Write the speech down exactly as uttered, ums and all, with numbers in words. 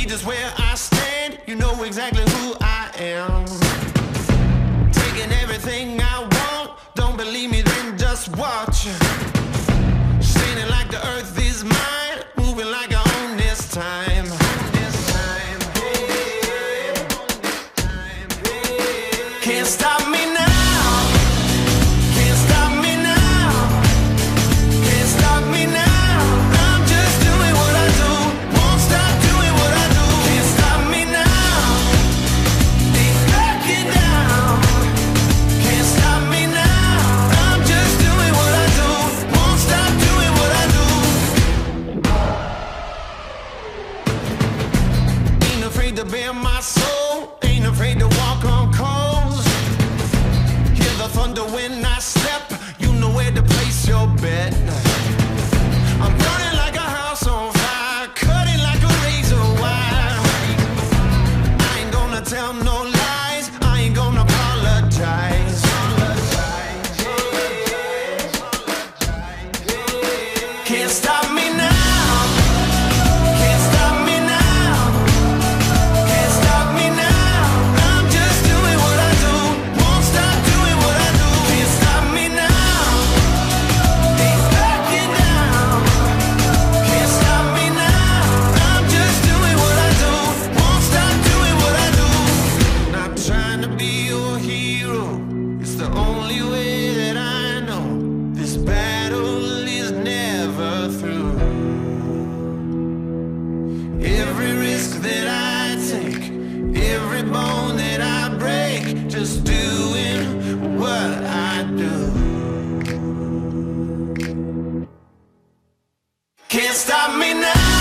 just where I stand. You know exactly who I am. Taking everything I want. Don't believe me, then just watch. Standing like the earth is mine. Moving like I own this time. Can't stop me now. Can't stop me now. Can't stop me now. I'm just doing what I do. Won't stop doing what I do. Can't stop me now. Ain't backing down. Can't stop me now. I'm just doing what I do. Won't stop doing what I do. Ain't afraid to bare my soul. Ain't afraid to walk on coals. Hear the thunder when I step. You know where to place your bet. I'm burning like a house on fire. Cutting like a razor wire. I ain't gonna tell no lies. I ain't gonna apologize. Can't stop me now. Can't stop me now. Can't stop me now. I'm just doing what I do. Won't stop doing what I do. Can't stop me now. Ain't backing down. Can't stop me now. I'm just doing what I do. Won't stop doing what I do. Not trying to be your hero. It's the only way that I know. This battle is never through. Every risk that I take, every bone that I break, just doing what I do. Can't stop me now.